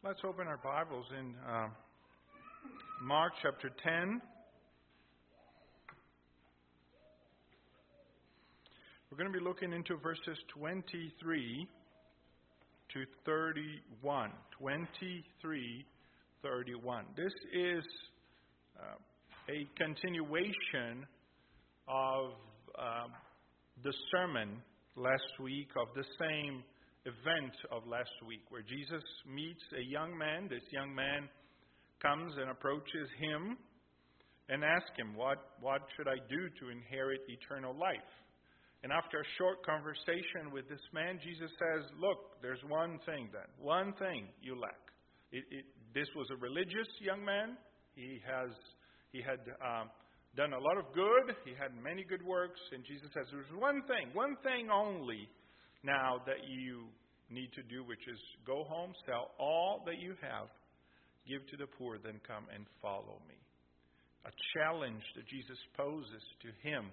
Let's open our Bibles in Mark chapter 10. We're going to be looking into verses 23 to 31. 23, 31. This is a continuation of the sermon last week, of the same event of last week, where Jesus meets a young man. This young man comes and approaches him and asks him, what should I do to inherit eternal life? And after a short conversation with this man, Jesus says, look, there's one thing you lack. This was a religious young man. He had done a lot of good. He had many good works. And Jesus says, there's one thing only now that you need to do, which is go home, sell all that you have, give to the poor, then come and follow me. A challenge that Jesus poses to him.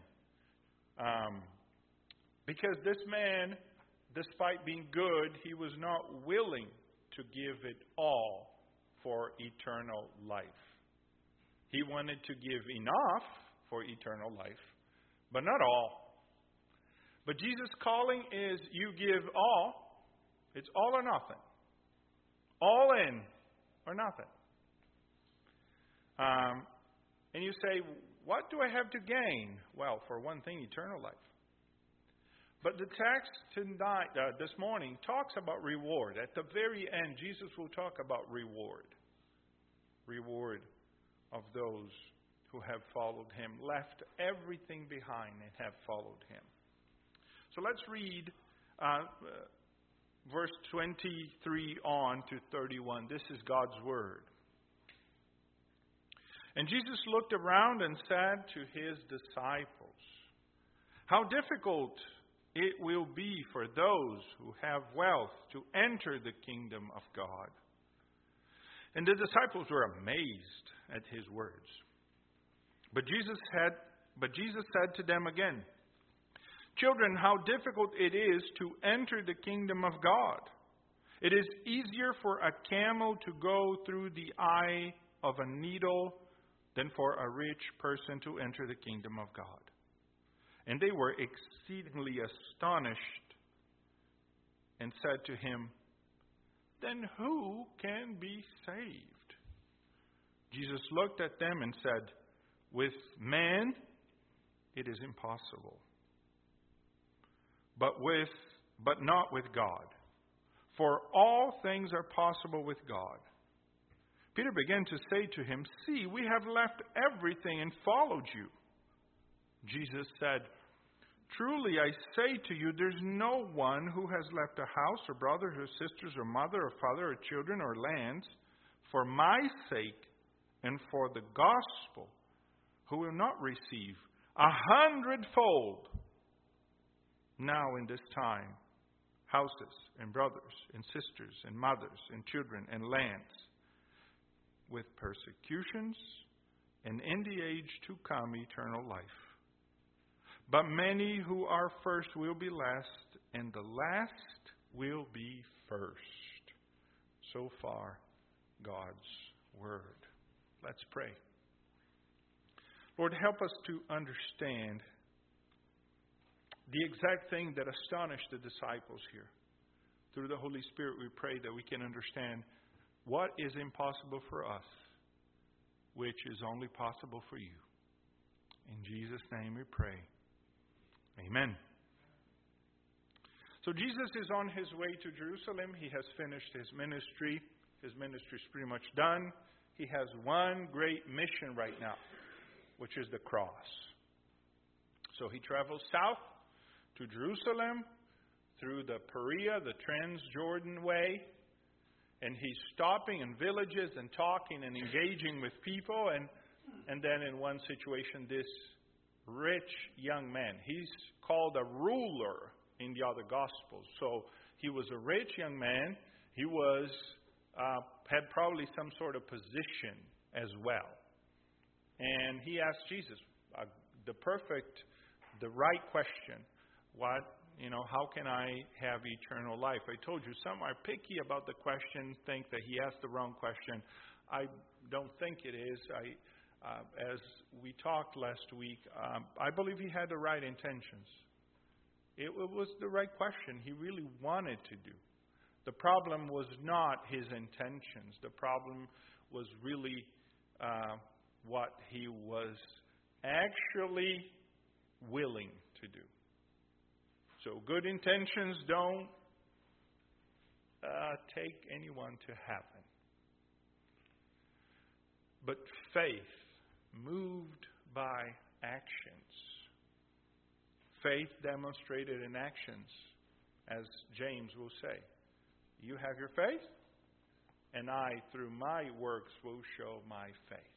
Because this man, despite being good, he was not willing to give it all for eternal life. He wanted to give enough for eternal life, but not all. But Jesus' calling is you give all. It's all or nothing. All in or nothing. And you say, what do I have to gain? Well, for one thing, eternal life. But the text tonight, this morning, talks about reward. At the very end, Jesus will talk about reward. Reward of those who have followed him, left everything behind and have followed him. So let's read verse 23 on to 31. This is God's Word. And Jesus looked around and said to his disciples, how difficult it will be for those who have wealth to enter the kingdom of God. And the disciples were amazed at his words. But Jesus said to them again, children, how difficult it is to enter the kingdom of God. It is easier for a camel to go through the eye of a needle than for a rich person to enter the kingdom of God. And they were exceedingly astonished and said to him, then who can be saved? Jesus looked at them and said, with man it is impossible, but not with God. For all things are possible with God. Peter began to say to him, see, we have left everything and followed you. Jesus said, truly I say to you, there's no one who has left a house or brothers or sisters or mother or father or children or lands for my sake and for the gospel who will not receive 100-fold now in this time houses and brothers and sisters and mothers and children and lands, with persecutions, and in the age to come eternal life. But many who are first will be last, and the last will be first. So far, God's Word. Let's pray. Lord, help us to understand the exact thing that astonished the disciples here. Through the Holy Spirit, we pray that we can understand what is impossible for us, which is only possible for you. In Jesus' name we pray. Amen. So Jesus is on his way to Jerusalem. He has finished his ministry. His ministry is pretty much done. He has one great mission right now, which is the cross. So he travels south to Jerusalem through the Perea, the Transjordan way. And he's stopping in villages and talking and engaging with people. And then in one situation, this rich young man, he's called a ruler in the other Gospels. So he was a rich young man. He was had probably some sort of position as well. And he asked Jesus the right question. how can I have eternal life? I told you some are picky about the question, think that he asked the wrong question. I don't think it is. As we talked last week, I believe he had the right intentions. It was the right question. He really wanted to do. The problem was not his intentions. The problem was really what he was actually willing to do. So good intentions don't take anyone to heaven. But faith, moved by actions. Faith demonstrated in actions, as James will say. You have your faith, and I, through my works, will show my faith.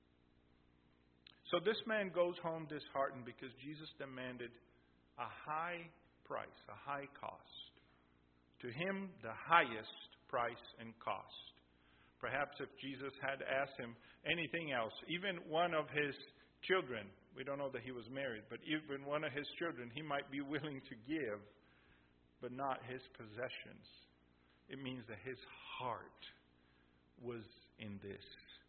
So this man goes home disheartened because Jesus demanded a high price, a high cost. To him, the highest price and cost. Perhaps if Jesus had asked him anything else, even one of his children, we don't know that he was married, but even one of his children, he might be willing to give, but not his possessions. It means that his heart was in this.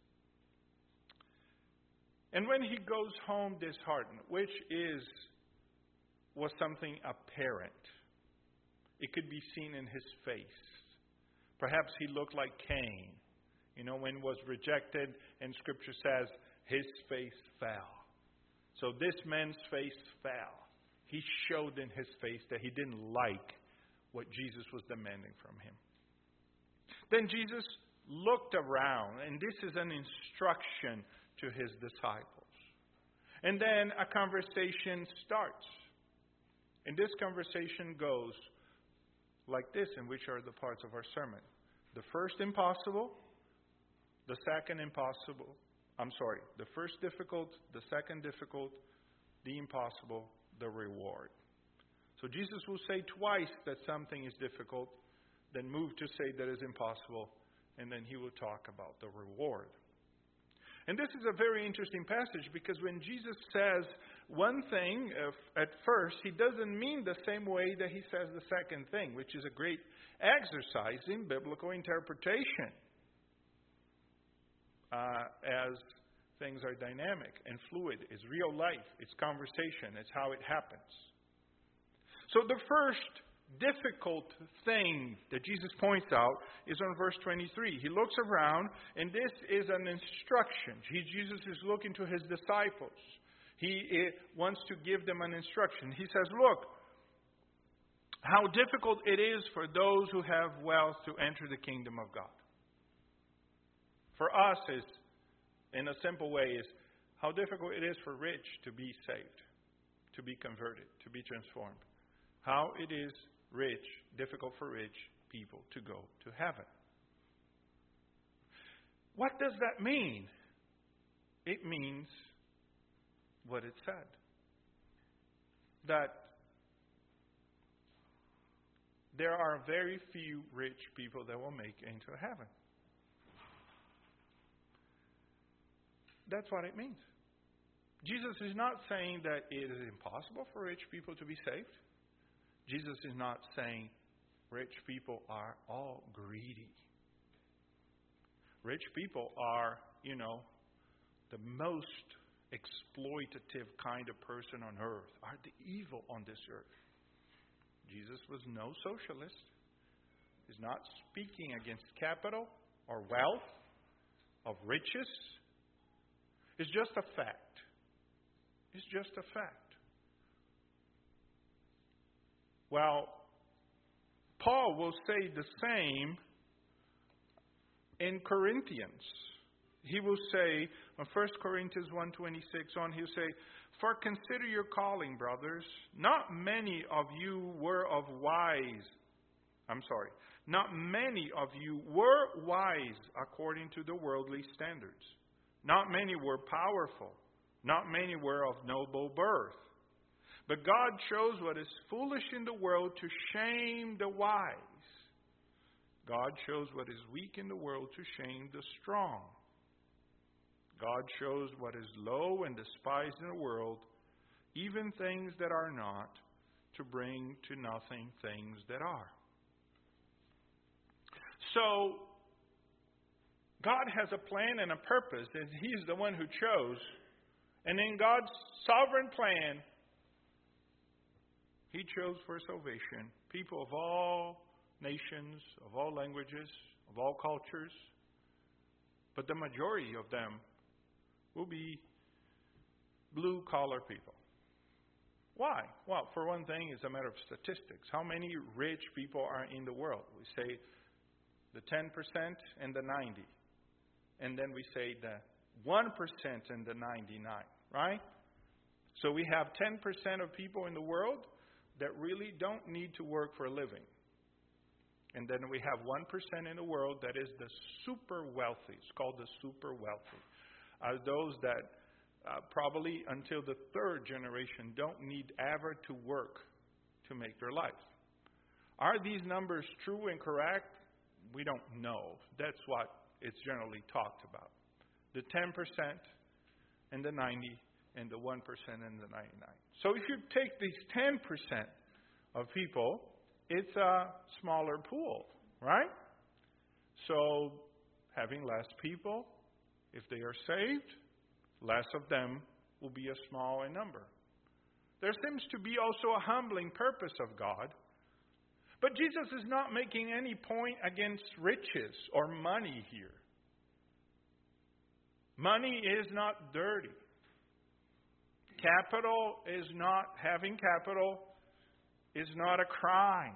And when he goes home disheartened, which was something apparent. It could be seen in his face. Perhaps he looked like Cain. When he was rejected, and Scripture says his face fell. So this man's face fell. He showed in his face that he didn't like what Jesus was demanding from him. Then Jesus looked around, and this is an instruction to his disciples. And then a conversation starts. And this conversation goes like this, and which are the parts of our sermon. The first impossible, the second impossible. The first difficult, the second difficult, the impossible, the reward. So Jesus will say twice that something is difficult, then move to say that it's impossible, and then he will talk about the reward. And this is a very interesting passage because when Jesus says one thing at first, he doesn't mean the same way that he says the second thing, which is a great exercise in biblical interpretation. As things are dynamic and fluid, it's real life, it's conversation, it's how it happens. So the first difficult thing that Jesus points out is on verse 23. He looks around, and this is an instruction. Jesus is looking to his disciples. He wants to give them an instruction. He says, look, how difficult it is for those who have wealth to enter the kingdom of God. For us, in a simple way, is how difficult it is for rich to be saved, to be converted, to be transformed. How it is difficult for rich people to go to heaven. What does that mean? It means what it said. That there are very few rich people that will make it into heaven. That's what it means. Jesus is not saying that it is impossible for rich people to be saved. Jesus is not saying rich people are all greedy. Rich people are, the most exploitative kind of person on earth, are the evil on this earth. Jesus was no socialist. He's not speaking against capital or wealth, of riches. It's just a fact. It's just a fact. Well, Paul will say the same in Corinthians. He will say, in 1 Corinthians 1:26 on, he'll say, "For consider your calling, brothers. Not many of you were wise according to the worldly standards. Not many were powerful. Not many were of noble birth. But God chose what is foolish in the world to shame the wise. God chose what is weak in the world to shame the strong. God chose what is low and despised in the world, even things that are not, to bring to nothing things that are. So, God has a plan and a purpose, and He's the one who chose. And in God's sovereign plan, He chose for salvation people of all nations, of all languages, of all cultures. But the majority of them will be blue-collar people. Why? Well, for one thing, it's a matter of statistics. How many rich people are in the world? We say the 10% and the 90. And then we say the 1% and the 99, right? So we have 10% of people in the world that really don't need to work for a living. And then we have 1% in the world that is the super wealthy. It's called the super wealthy. Are those that probably until the third generation don't need ever to work to make their life. Are these numbers true and correct? We don't know. That's what it's generally talked about. The 10% and the 90 and the 1% and the 99. So if you take these 10% of people, it's a smaller pool, right? So having less people, if they are saved, less of them will be a small in number. There seems to be also a humbling purpose of God. But Jesus is not making any point against riches or money here. Money is not dirty. Having capital is not a crime.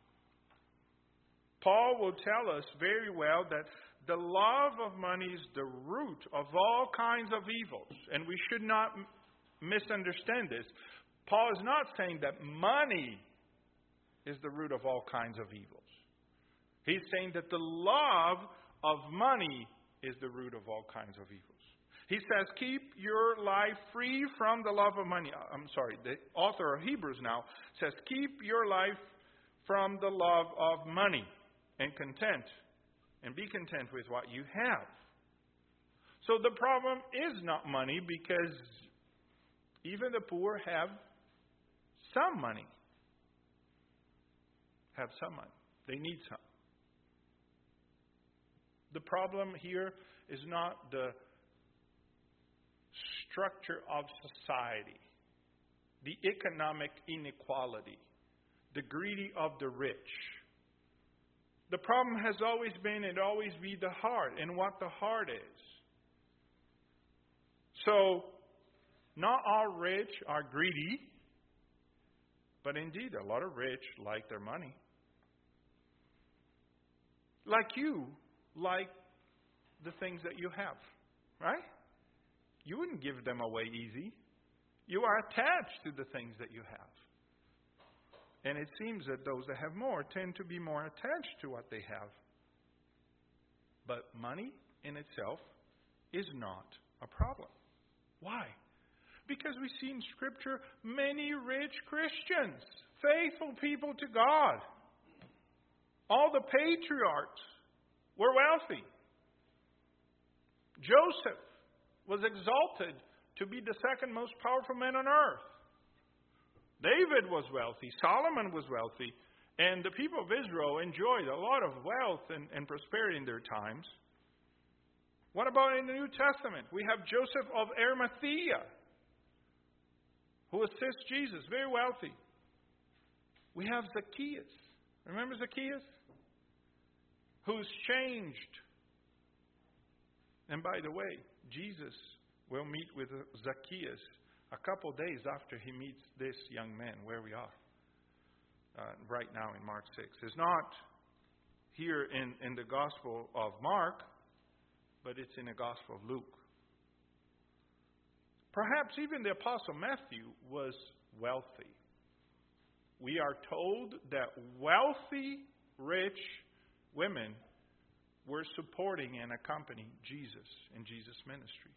Paul will tell us very well that the love of money is the root of all kinds of evils. And we should not misunderstand this. Paul is not saying that money is the root of all kinds of evils. He's saying that the love of money is the root of all kinds of evils. He says, keep your life free from the love of money. The author of Hebrews now says, keep your life from the love of money and be content with what you have. So the problem is not money, because even the poor have some money. They need some. The problem here is not the structure of society, the economic inequality, the greedy of the rich. The problem has always been and always be the heart, and what the heart is. So, not all rich are greedy, but indeed a lot of rich like their money. Like you like the things that you have, right? You wouldn't give them away easy. You are attached to the things that you have. And it seems that those that have more tend to be more attached to what they have. But money in itself is not a problem. Why? Because we see in Scripture many rich Christians, faithful people to God. All the patriarchs were wealthy. Joseph was exalted to be the second most powerful man on earth. David was wealthy. Solomon was wealthy. And the people of Israel enjoyed a lot of wealth and prosperity in their times. What about in the New Testament? We have Joseph of Arimathea, who assists Jesus, very wealthy. We have Zacchaeus. Remember Zacchaeus? Who's changed. And by the way, Jesus will meet with Zacchaeus a couple days after he meets this young man, where we are right now in Mark 6. It's not here in the Gospel of Mark, but it's in the Gospel of Luke. Perhaps even the Apostle Matthew was wealthy. We are told that wealthy, rich women were supporting and accompanying Jesus in Jesus' ministry.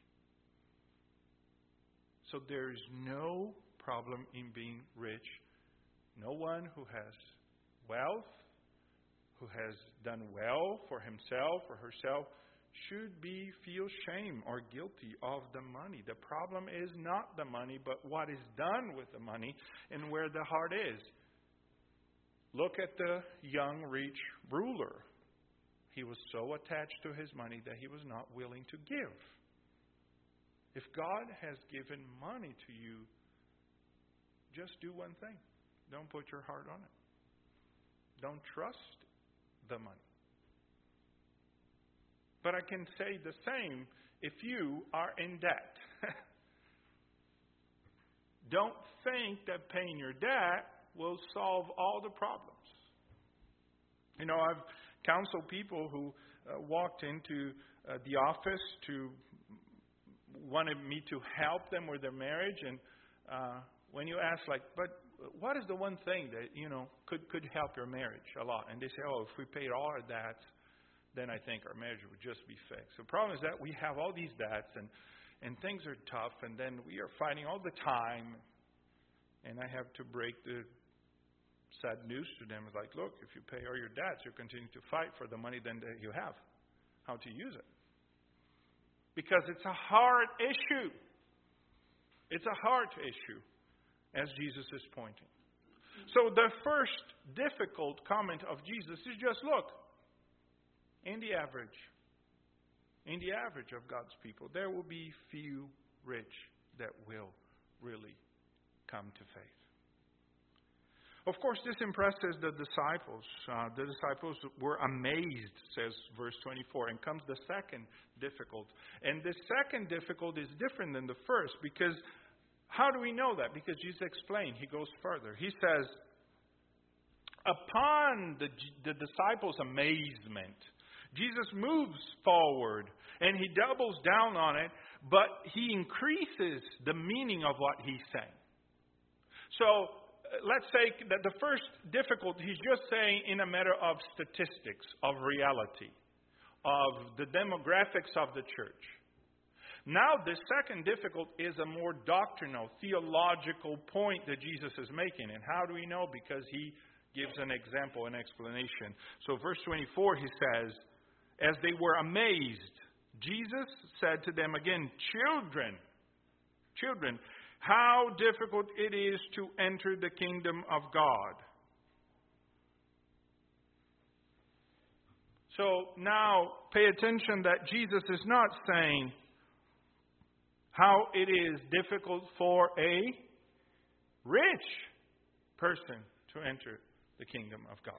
So there is no problem in being rich. No one who has wealth, who has done well for himself or herself, should feel shame or guilty of the money. The problem is not the money, but what is done with the money and where the heart is. Look at the young rich ruler. He was so attached to his money that he was not willing to give. If God has given money to you, just do one thing. Don't put your heart on it. Don't trust the money. But I can say the same if you are in debt. Don't think that paying your debt will solve all the problems. You know, I've counseled people who walked into the office wanted me to help them with their marriage, and when you ask, like, but what is the one thing that, could help your marriage a lot? And they say, if we paid all our debts, then I think our marriage would just be fixed. The problem is that we have all these debts, and things are tough, and then we are fighting all the time, and I have to break the sad news to them. It's like, look, if you pay all your debts, you continue to fight for the money then that you have, how to use it. Because it's a hard issue. It's a hard issue, as Jesus is pointing. So the first difficult comment of Jesus is just, look, in the average of God's people, there will be few rich that will really come to faith. Of course, this impresses the disciples. The disciples were amazed, says verse 24. And comes the second difficult. And the second difficult is different than the first, because how do we know that? Because Jesus explained. He goes further. He says, upon the disciples' amazement, Jesus moves forward and he doubles down on it, but he increases the meaning of what he's saying. So, let's say that the first difficulty, he's just saying in a matter of statistics, of reality, of the demographics of the church. Now, the second difficult is a more doctrinal, theological point that Jesus is making. And how do we know? Because he gives an example, an explanation. So, verse 24, he says, as they were amazed, Jesus said to them again, Children, how difficult it is to enter the kingdom of God. So now pay attention that Jesus is not saying how it is difficult for a rich person to enter the kingdom of God.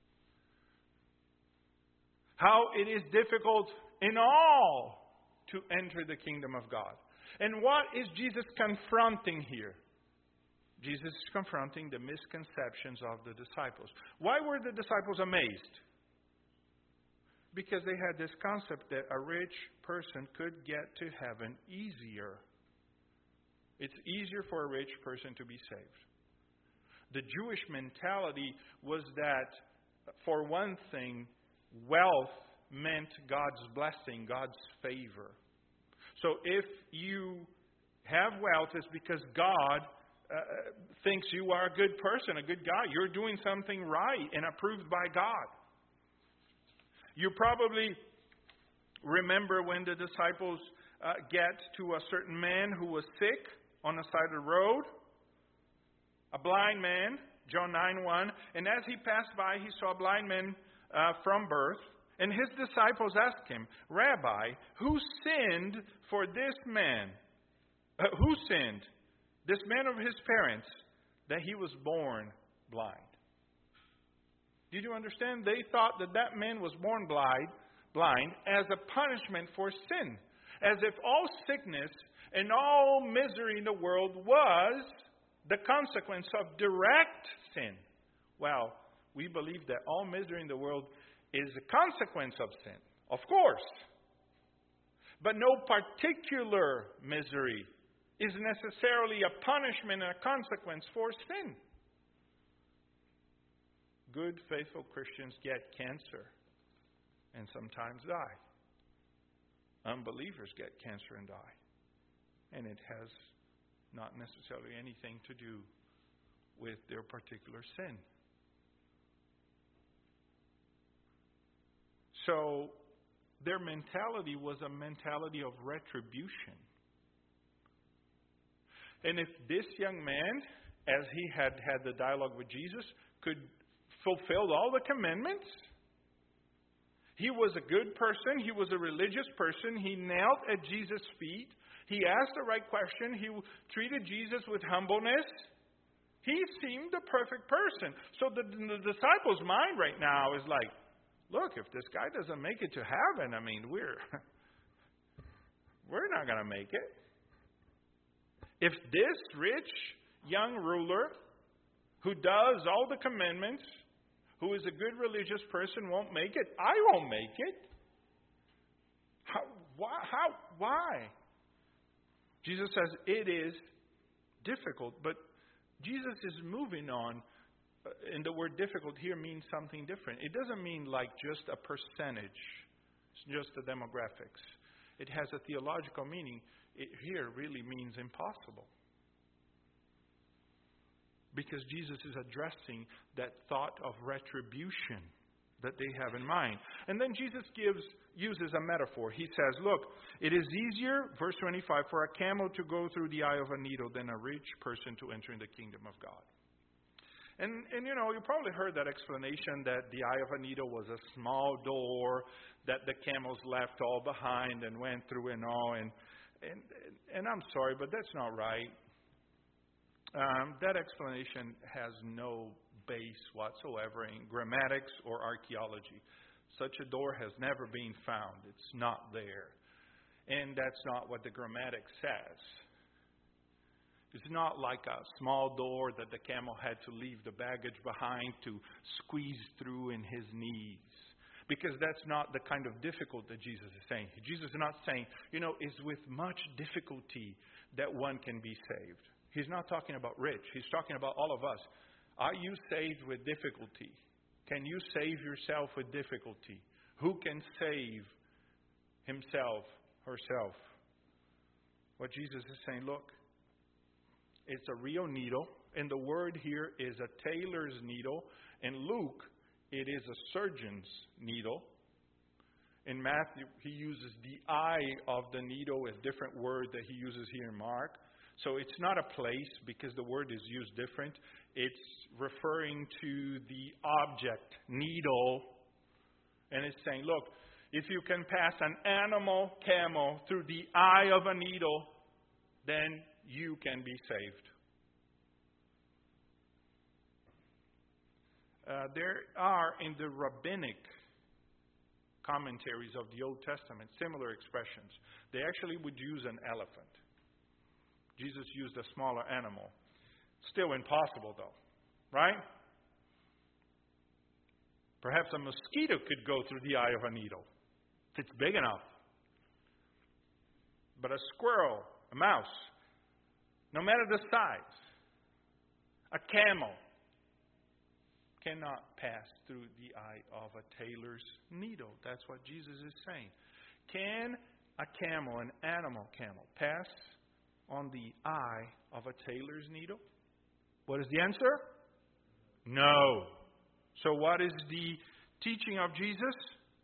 How it is difficult in all to enter the kingdom of God. And what is Jesus confronting here? Jesus is confronting the misconceptions of the disciples. Why were the disciples amazed? Because they had this concept that a rich person could get to heaven easier. It's easier for a rich person to be saved. The Jewish mentality was that, for one thing, wealth meant God's blessing, God's favor. So if you have wealth, it's because God thinks you are a good person, a good guy. You're doing something right and approved by God. You probably remember when the disciples get to a certain man who was sick on the side of the road, a blind man, John 9:1. And as he passed by, he saw a blind man from birth. And his disciples asked him, Rabbi, who sinned for this man? Who sinned? This man or his parents, that he was born blind? Did you understand? They thought that man was born blind as a punishment for sin. As if all sickness and all misery in the world was the consequence of direct sin. Well, we believe that all misery in the world is a consequence of sin, of course. But no particular misery is necessarily a punishment and a consequence for sin. Good, faithful Christians get cancer and sometimes die. Unbelievers get cancer and die. And it has not necessarily anything to do with their particular sin. So, their mentality was a mentality of retribution. And if this young man, as he had the dialogue with Jesus, could fulfill all the commandments, he was a good person, he was a religious person, he knelt at Jesus' feet, he asked the right question, he treated Jesus with humbleness, he seemed the perfect person. So the disciples' mind right now is like, look, if this guy doesn't make it to heaven, we're not going to make it. If this rich young ruler who does all the commandments, who is a good religious person, won't make it, I won't make it. Why? Jesus says it is difficult, but Jesus is moving on, and the word difficult here means something different. It doesn't mean like just a percentage, it's just the demographics. It has a theological meaning. It here really means impossible. Because Jesus is addressing that thought of retribution that they have in mind. And then Jesus uses a metaphor. He says, look, it is easier, verse 25, for a camel to go through the eye of a needle than a rich person to enter in the kingdom of God. And you probably heard that explanation that the eye of a needle was a small door that the camels left all behind and went through and all. And I'm sorry, but that's not right. That explanation has no base whatsoever in grammatics or archaeology. Such a door has never been found. It's not there. And that's not what the grammatics says. It's not like a small door that the camel had to leave the baggage behind to squeeze through in his knees. Because that's not the kind of difficult that Jesus is saying. Jesus is not saying, it's with much difficulty that one can be saved. He's not talking about rich. He's talking about all of us. Are you saved with difficulty? Can you save yourself with difficulty? Who can save himself, herself? What Jesus is saying, look, it's a real needle. And the word here is a tailor's needle. In Luke, it is a surgeon's needle. In Matthew, he uses the eye of the needle, a different word that he uses here in Mark. So it's not a place because the word is used different. It's referring to the object, needle. And it's saying, look, if you can pass an animal, camel, through the eye of a needle, then you can be saved. There are in the rabbinic commentaries of the Old Testament similar expressions. They actually would use an elephant. Jesus used a smaller animal. Still impossible though, right? Perhaps a mosquito could go through the eye of a needle if it's big enough. But a squirrel, a mouse, no matter the size, a camel, cannot pass through the eye of a tailor's needle. That's what Jesus is saying. Can a camel, an animal camel, pass on the eye of a tailor's needle? What is the answer? No. So what is the teaching of Jesus?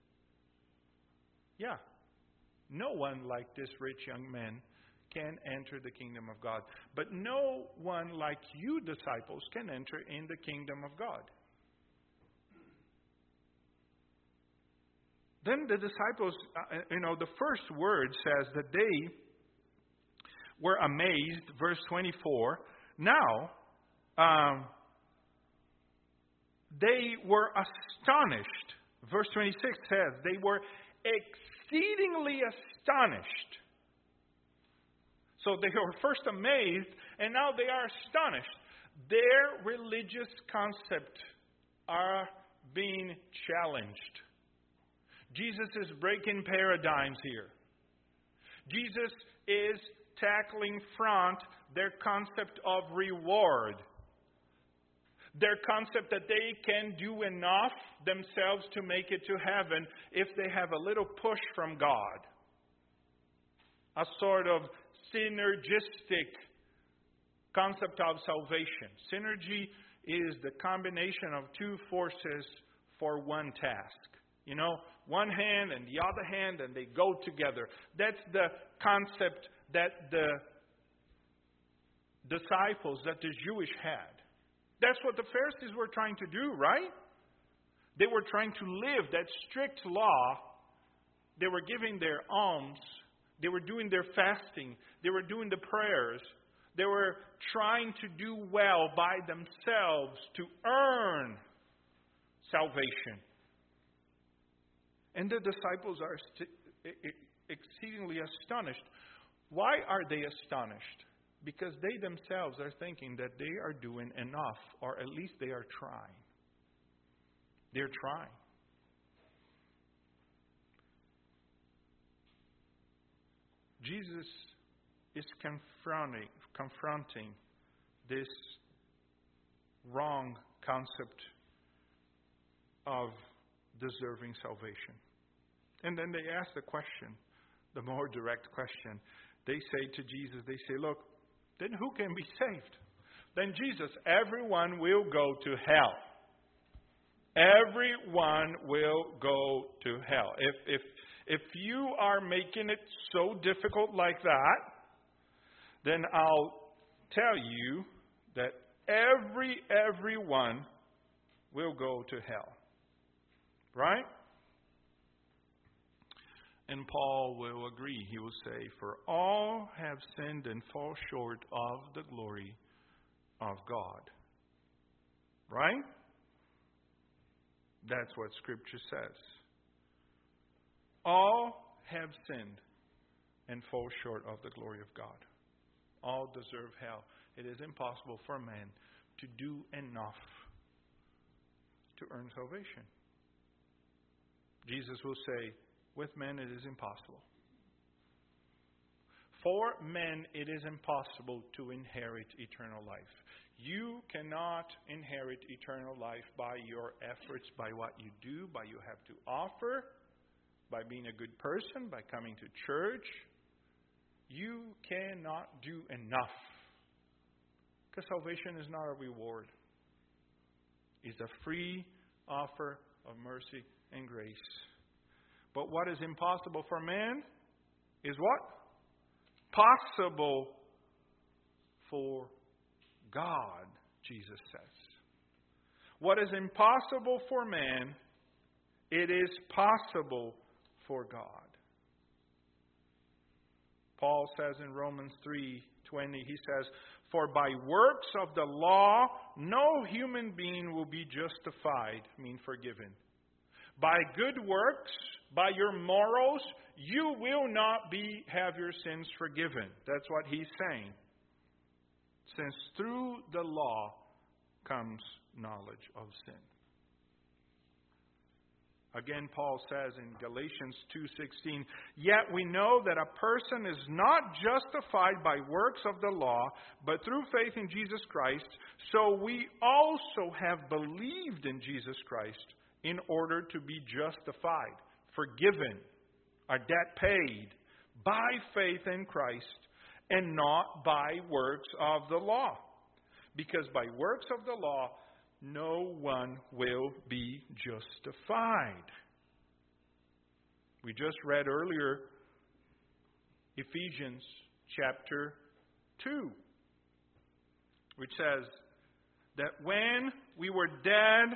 Yeah. No one like this rich young man can enter the kingdom of God. But no one like you disciples can enter in the kingdom of God. Then the disciples, the first word says that they were amazed, verse 24. Now, they were astonished. Verse 26 says they were exceedingly astonished. So they were first amazed, and now they are astonished. Their religious concepts are being challenged. Jesus is breaking paradigms here. Jesus is tackling front their concept of reward. Their concept that they can do enough themselves to make it to heaven if they have a little push from God. A sort of synergistic concept of salvation. Synergy is the combination of two forces for one task. one hand and the other hand, and they go together. That's the concept that the disciples, that the Jewish had. That's what the Pharisees were trying to do, right? They were trying to live that strict law. They were giving their alms. They were doing their fasting. They were doing the prayers. They were trying to do well by themselves to earn salvation. And the disciples are exceedingly astonished. Why are they astonished? Because they themselves are thinking that they are doing enough, or at least they are trying. They're trying. Jesus is confronting this wrong concept of deserving salvation. And then they ask the question, the more direct question. They say to Jesus, they say, look, then who can be saved? Then Jesus, everyone will go to hell. Everyone will go to hell. If you are making it so difficult like that, then I'll tell you that everyone will go to hell. Right? And Paul will agree. He will say, for all have sinned and fall short of the glory of God. Right? That's what Scripture says. All have sinned and fall short of the glory of God. All deserve hell. It is impossible for man to do enough to earn salvation. Jesus will say, with men it is impossible. For men it is impossible to inherit eternal life. You cannot inherit eternal life by your efforts, by what you do, by you have to offer, by being a good person, by coming to church. You cannot do enough. Because salvation is not a reward. It's a free offer of mercy and grace. But what is impossible for man is what? Possible for God, Jesus says. What is impossible for man, it is possible for God. Paul says in Romans 3:20, he says, for by works of the law, no human being will be justified, forgiven. By good works, by your morals, you will not have your sins forgiven. That's what he's saying. Since through the law comes knowledge of sin. Again, Paul says in Galatians 2:16, yet we know that a person is not justified by works of the law, but through faith in Jesus Christ. So we also have believed in Jesus Christ in order to be justified, forgiven, our debt paid, by faith in Christ, and not by works of the law. Because by works of the law, no one will be justified. We just read earlier Ephesians chapter 2, which says that when we were dead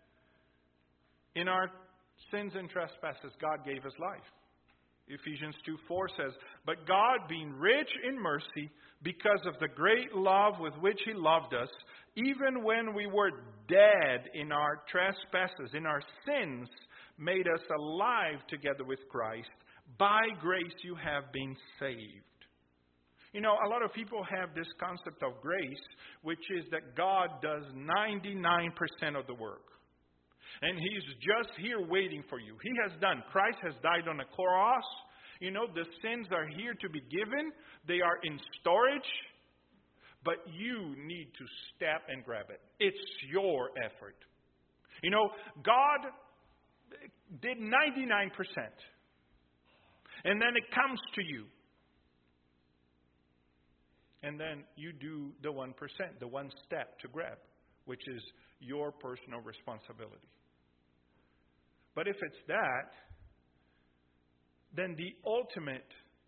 in our sins and trespasses, God gave us life. Ephesians 2:4 says, but God, being rich in mercy, because of the great love with which He loved us, even when we were dead in our trespasses, in our sins, made us alive together with Christ. By grace you have been saved. You know, a lot of people have this concept of grace, which is that God does 99% of the work. And He's just here waiting for you. He has done. Christ has died on the cross. You know, the sins are here to be given. They are in storage. But you need to step and grab it. It's your effort. You know, God did 99%. And then it comes to you. And then you do the 1%, the one step to grab, which is your personal responsibility. But if it's that, then the ultimate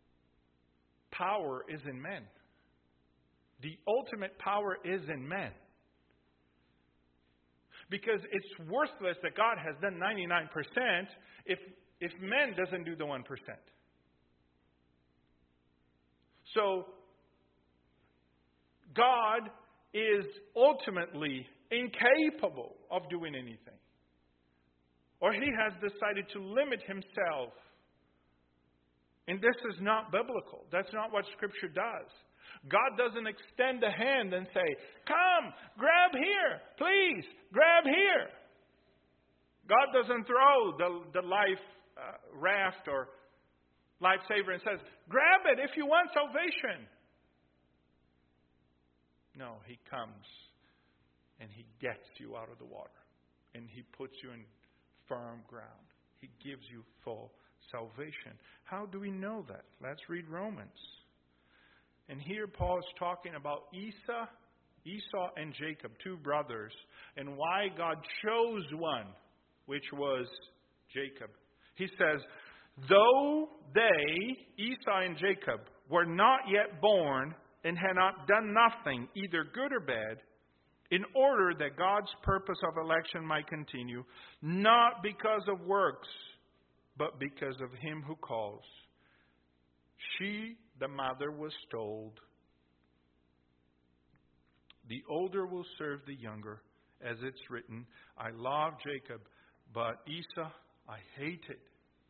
power is in men. The ultimate power is in men. Because it's worthless that God has done 99% if men doesn't do the 1%. So, God is ultimately incapable of doing anything. Or He has decided to limit Himself. And this is not biblical. That's not what Scripture does. God doesn't extend a hand and say, "Come, grab here, please, grab here." God doesn't throw the life raft or lifesaver and says, "Grab it if you want salvation." No, He comes and He gets you out of the water. And He puts you in firm ground. He gives you full salvation. How do we know that? Let's read Romans. And here Paul is talking about Esau and Jacob, two brothers, and why God chose one, which was Jacob. He says, though they, Esau and Jacob, were not yet born and had not done nothing, either good or bad, in order that God's purpose of election might continue, not because of works, but because of Him who calls. She, the mother, was told, the older will serve the younger, as it's written, I love Jacob, but Esau I hated.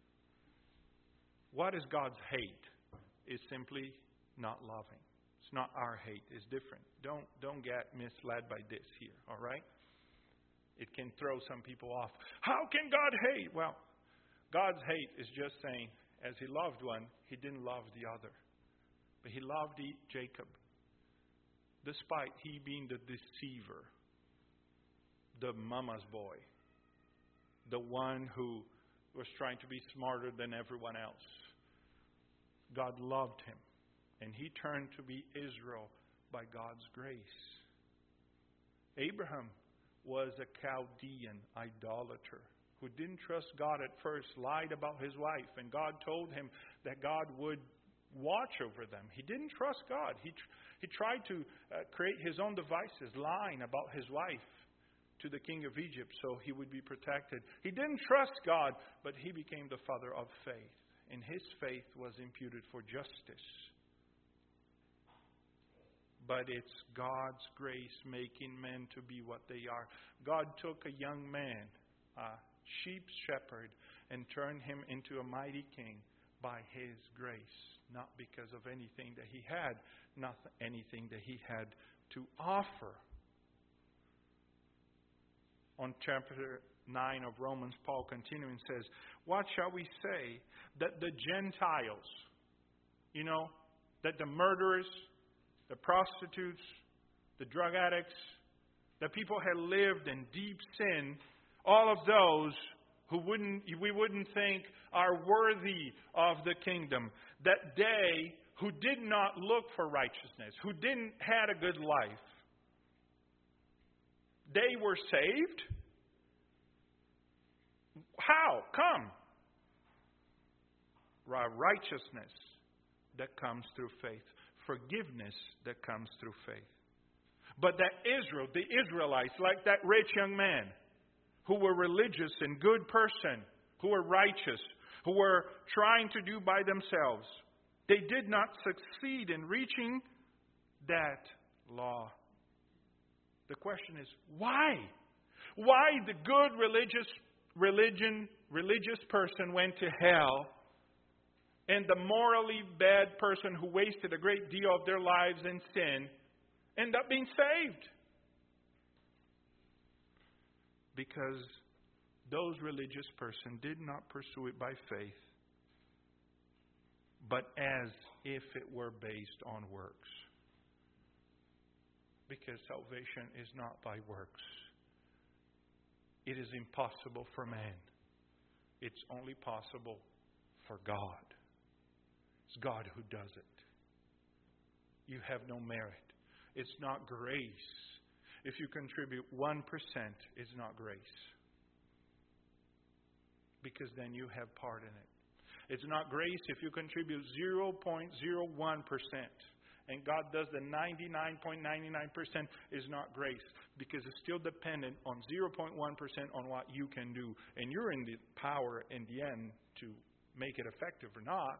What is God's hate? It's simply not loving. It's not our hate. It's different. Don't get misled by this here, all right? It can throw some people off. How can God hate? Well, God's hate is just saying, as He loved one, He didn't love the other. But He loved Jacob, despite he being the deceiver, the mama's boy, the one who was trying to be smarter than everyone else. God loved him, and he turned to be Israel by God's grace. Abraham was a Chaldean idolater who didn't trust God at first, lied about his wife, and God told him that God would watch over them. He didn't trust God. He tried to create his own devices, lying about his wife to the king of Egypt so he would be protected. He didn't trust God, but he became the father of faith, and his faith was imputed for justice. But it's God's grace making men to be what they are. God took a young man, a sheep shepherd, and turned him into a mighty king by His grace, not because of anything that he had, not anything that he had to offer. On chapter 9 of Romans, Paul continuing says, what shall we say? That the Gentiles, that the murderers, the prostitutes, the drug addicts, the people had lived in deep sin, all of those who we wouldn't think are worthy of the kingdom, that they who did not look for righteousness, who didn't had a good life, they were saved. How? Come. Righteousness that comes through faith. Forgiveness that comes through faith. But that Israel, the Israelites, like that rich young man, who were religious and good person, who were righteous, who were trying to do by themselves, they did not succeed in reaching that law. The question is, why? Why the good religious person went to hell, and the morally bad person who wasted a great deal of their lives in sin ended up being saved? Because those religious person did not pursue it by faith, but as if it were based on works. Because salvation is not by works. It is impossible for man. It's only possible for God. It's God who does it. You have no merit. It's not grace. If you contribute 1%, it's not grace. Because then you have part in it. It's not grace if you contribute 0.01%. And God does the 99.99% is not grace, because it's still dependent on 0.1% on what you can do. And you're in the power in the end to make it effective or not.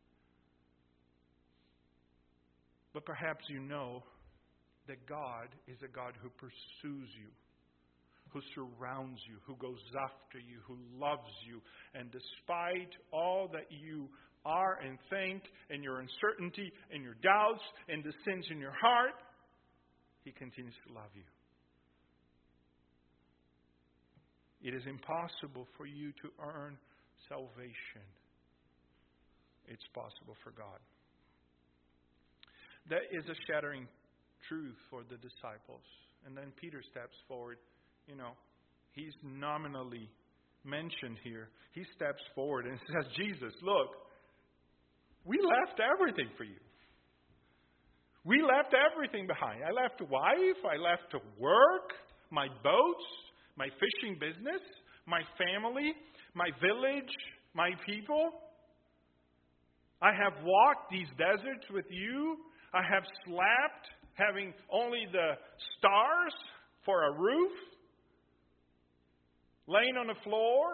But perhaps you know that God is a God who pursues you, who surrounds you, who goes after you, who loves you. And despite all that you are and think, and your uncertainty, and your doubts, and the sins in your heart, He continues to love you. It is impossible for you to earn salvation. It's possible for God. That is a shattering truth for the disciples. And then Peter steps forward. He's nominally mentioned here. He steps forward and says, Jesus, look, we left everything for you. We left everything behind. I left a wife. I left to work, my boats, my fishing business, my family, my village, my people. I have walked these deserts with you. I have slept having only the stars for a roof, laying on the floor.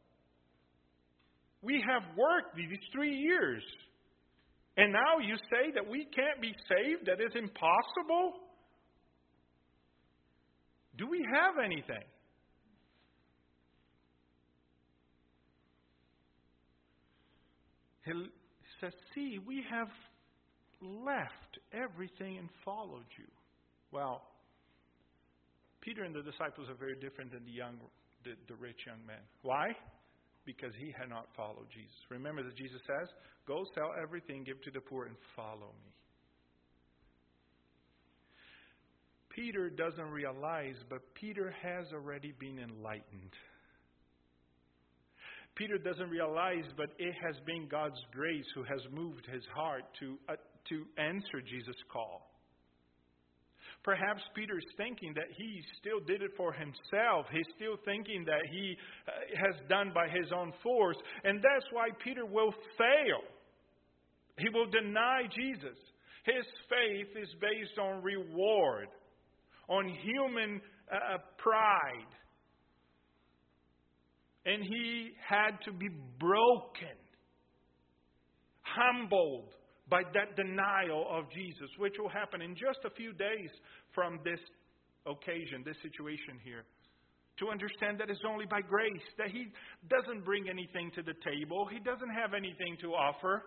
We have worked these 3 years. And now you say that we can't be saved, that is impossible? Do we have anything? He says, see, we have left everything and followed you. Well, Peter and the disciples are very different than the rich young man. Why? Because he had not followed Jesus. Remember that Jesus says, go sell everything, give to the poor, and follow me. Peter doesn't realize, but Peter has already been enlightened. Peter doesn't realize, but it has been God's grace who has moved his heart to answer Jesus' call. Perhaps Peter's thinking that he still did it for himself. He's still thinking that he has done by his own force. And that's why Peter will fail. He will deny Jesus. His faith is based on reward, on human pride. And he had to be broken, humbled by that denial of Jesus, which will happen in just a few days from this occasion, this situation here. To understand that it's only by grace, that he doesn't bring anything to the table. He doesn't have anything to offer.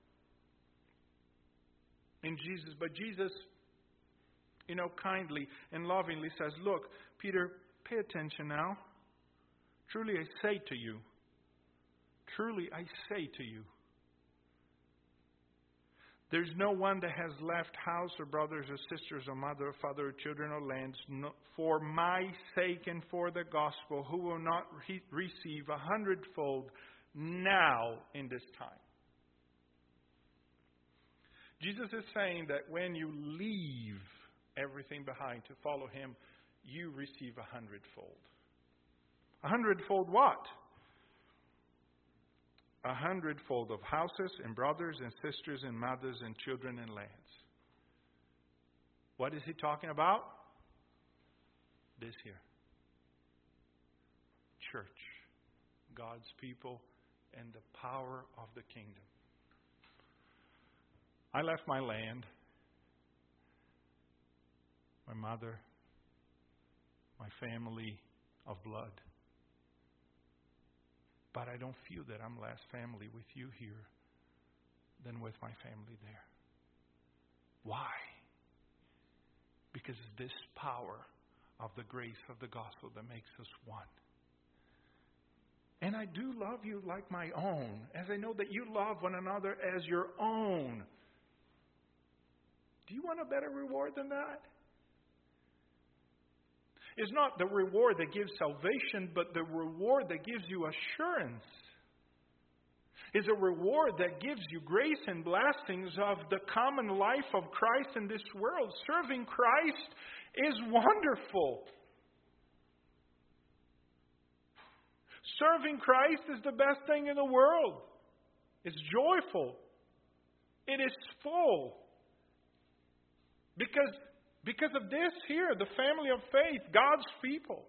But Jesus, kindly and lovingly says, look, Peter, pay attention now. Truly I say to you, there's no one that has left house or brothers or sisters or mother or father or children or lands for my sake and for the gospel who will not receive 100-fold now in this time. Jesus is saying that when you leave everything behind to follow Him, you receive 100-fold. 100-fold what? 100-fold of houses and brothers and sisters and mothers and children and lands. What is he talking about? This here. Church. God's people and the power of the kingdom. I left my land, my mother, my family of blood. But I don't feel that I'm less family with you here than with my family there. Why? Because it's this power of the grace of the gospel that makes us one. And I do love you like my own, as I know that you love one another as your own. Do you want a better reward than that? It's not the reward that gives salvation, but the reward that gives you assurance. It's a reward that gives you grace and blessings of the common life of Christ in this world. Serving Christ is wonderful. Serving Christ is the best thing in the world. It's joyful. It is full. Because of this here, the family of faith, God's people.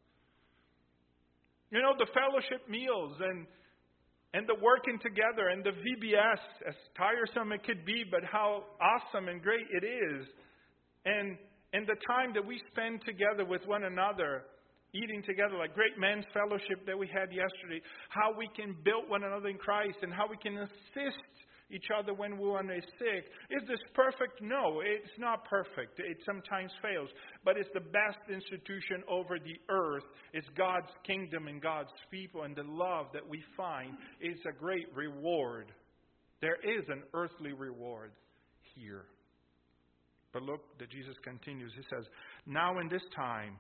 You know, the fellowship meals and the working together and the VBS, as tiresome it could be, but how awesome and great it is. And the time that we spend together with one another, eating together, like great men's fellowship that we had yesterday, how we can build one another in Christ and how we can assist each other when one is sick. Is this perfect? No, it's not perfect. It sometimes fails. But it's the best institution over the earth. It's God's kingdom and God's people, and the love that we find is a great reward. There is an earthly reward here. But look, that Jesus continues. He says, now in this time,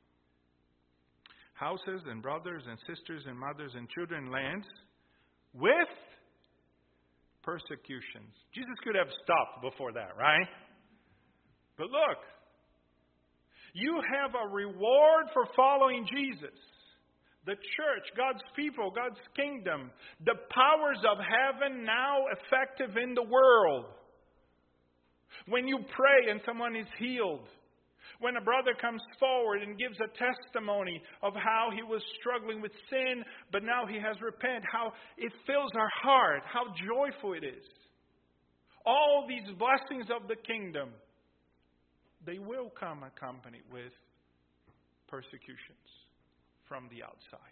houses and brothers and sisters and mothers and children, lands, with persecutions. Jesus could have stopped before that, right? But look, you have a reward for following Jesus. The church, God's people, God's kingdom, the powers of heaven now effective in the world. When you pray and someone is healed, when a brother comes forward and gives a testimony of how he was struggling with sin, but now he has repented, how it fills our heart, how joyful it is. All these blessings of the kingdom, they will come accompanied with persecutions from the outside.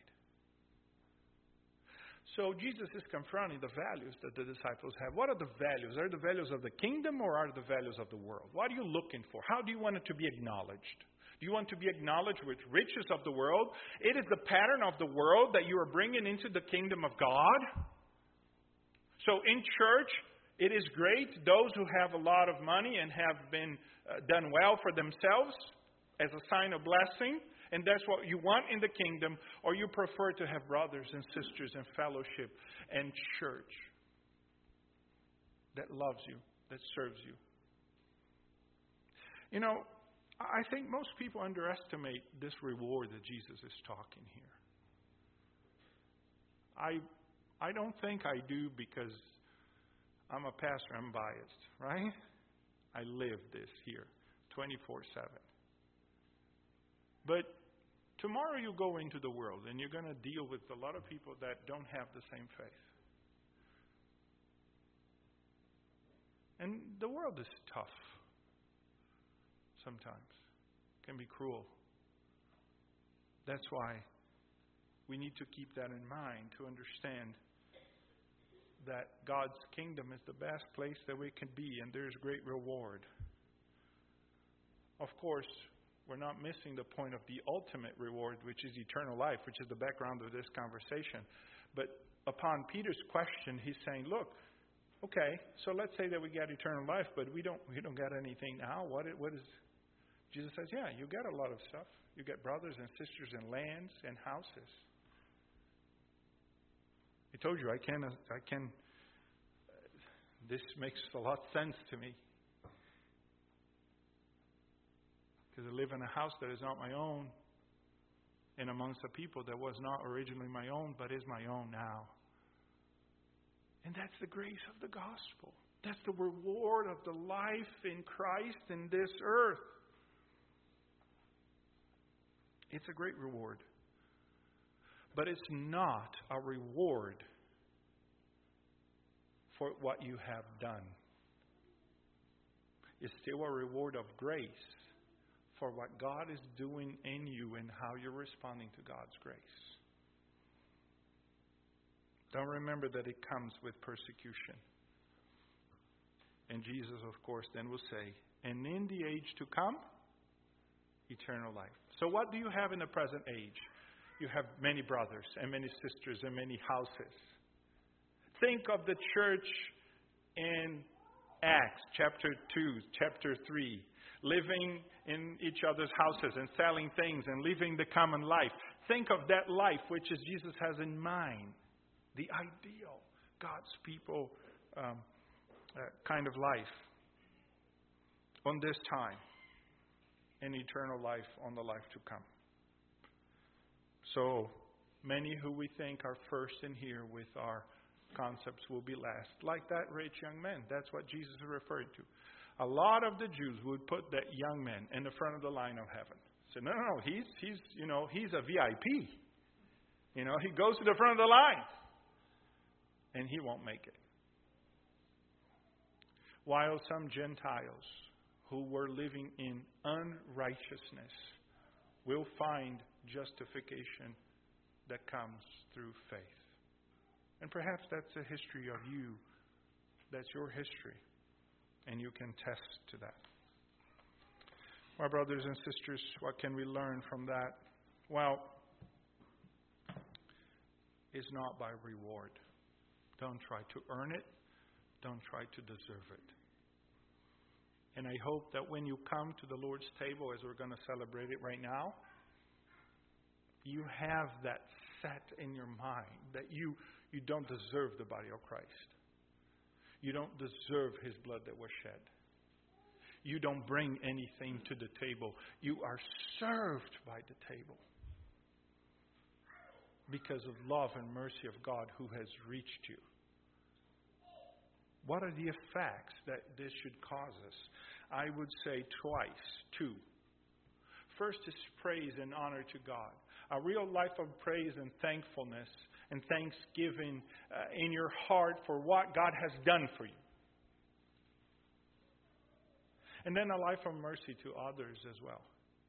So Jesus is confronting the values that the disciples have. What are the values? Are the values of the kingdom or are the values of the world? What are you looking for? How do you want it to be acknowledged? Do you want to be acknowledged with riches of the world? It is the pattern of the world that you are bringing into the kingdom of God. So in church, it is great. Those who have a lot of money and have been done well for themselves as a sign of blessing. And that's what you want in the kingdom, or you prefer to have brothers and sisters and fellowship and church that loves you, that serves you. You know, I think most people underestimate this reward that Jesus is talking here. I don't think I do because I'm a pastor, I'm biased, right? I live this here 24/7. But tomorrow you go into the world and you're going to deal with a lot of people that don't have the same faith. And the world is tough sometimes. It can be cruel. That's why we need to keep that in mind to understand that God's kingdom is the best place that we can be, and there's great reward. Of course, we're not missing the point of the ultimate reward, which is eternal life, which is the background of this conversation. But upon Peter's question, he's saying, look, okay, so let's say that we get eternal life, but we don't get anything now. What is? Jesus says, yeah, you get a lot of stuff. You get brothers and sisters and lands and houses. I told you, I can. This makes a lot of sense to me. Because I live in a house that is not my own, and amongst a people that was not originally my own, but is my own now. And that's the grace of the gospel. That's the reward of the life in Christ in this earth. It's a great reward. But it's not a reward for what you have done. It's still a reward of grace for what God is doing in you and how you're responding to God's grace. Don't remember that it comes with persecution. And Jesus, of course, then will say, and in the age to come, eternal life. So what do you have in the present age? You have many brothers and many sisters and many houses. Think of the church in Acts chapter 2, chapter 3. Living in each other's houses and selling things and living the common life. Think of that life which is Jesus has in mind. The ideal God's people kind of life on this time. And eternal life on the life to come. So many who we think are first in here with our concepts will be last. Like that rich young man. That's what Jesus is referring to. A lot of the Jews would put that young man in the front of the line of heaven. Say, no, he's a VIP. He goes to the front of the line. And he won't make it. While some Gentiles who were living in unrighteousness will find justification that comes through faith. And perhaps that's the history of you. That's your history. And you can test to that. My brothers and sisters, what can we learn from that? Well, it's not by reward. Don't try to earn it. Don't try to deserve it. And I hope that when you come to the Lord's table, as we're going to celebrate it right now, you have that set in your mind that you don't deserve the body of Christ. You don't deserve His blood that was shed. You don't bring anything to the table. You are served by the table because of love and mercy of God who has reached you. What are the effects that this should cause us? I would say two. First is praise and honor to God. A real life of praise and thankfulness and thanksgiving in your heart for what God has done for you. And then a life of mercy to others as well.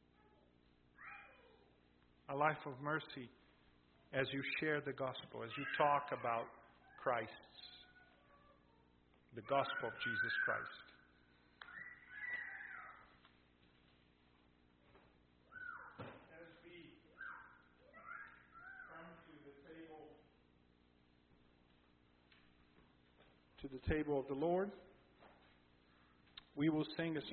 A life of mercy as you share the gospel, as you talk about Christ. The gospel of Jesus Christ. As we come to the table of the Lord, we will sing a